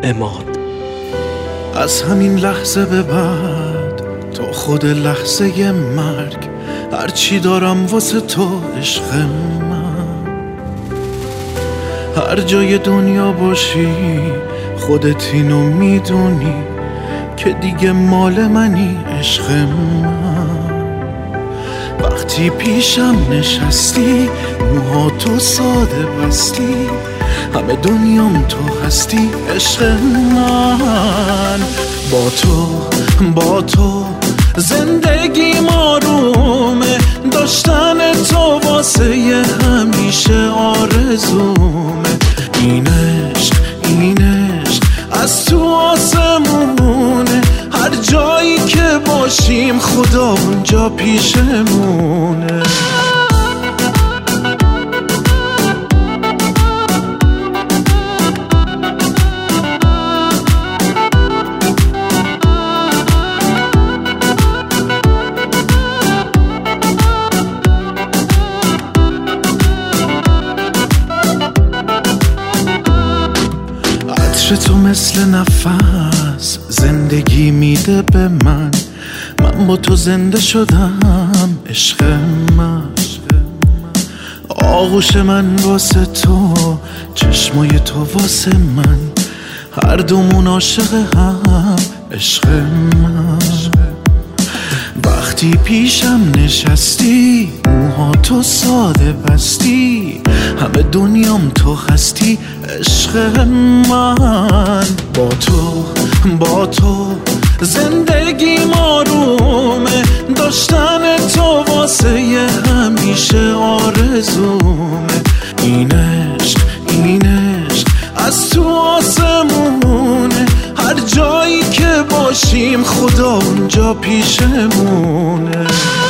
عماد. از همین لحظه به بعد تا خود لحظه مرگ، هرچی دارم واسه تو عشق من. هر جای دنیا باشی خودت اینو میدونی که دیگه مال منی عشق من. وقتی پیشم نشستی موهاتو ساده بستی، همه دنیام تو هستی عشق من. با تو زندگی آرومه، داشتن تو واسه ی همیشه آرزومه. این عشق از تو آسمونه، هر جایی که باشیم خدا اونجا پیشمونه. عطر تو مثل نفس زندگی میده به من، من با تو زنده شدم عشق من. آغوش من واسه تو، چشمای تو واسه من، هر دومون عاشق هم عشق من. وقتی پیشم نشستی موهاتو ساده بستی، همه دنیام تو هستی عشق من. با تو زندگی آرومه، داشتن تو واسه ی همیشه آرزومه. این عشق از تو آسمونه، هر جایی که باشیم خدا اونجا پیشمونه.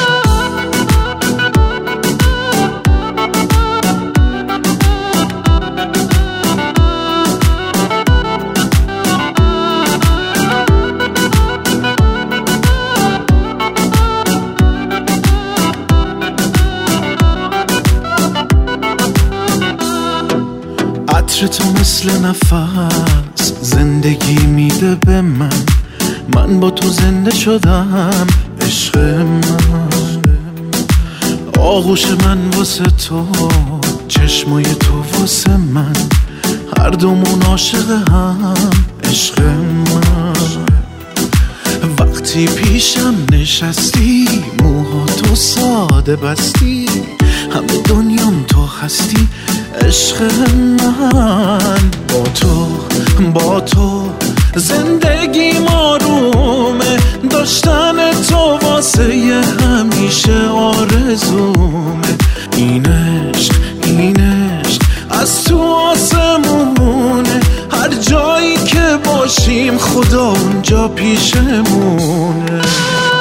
عطر تو مثل نفس زندگی میده به من، من با تو زنده شدم عشق من. آغوش من واسه تو، چشمای تو واسه من، هر دومون عاشق هم عشق من. وقتی پیشم نشستی موهاتو ساده بستی، همه دنیام تو هستی عشق من. با تو زندگی آرومه، داشتن تو واسه ی همیشه آرزومه. این عشق از تو آسمونه، هر جایی که باشیم خدا اونجا پیشمونه.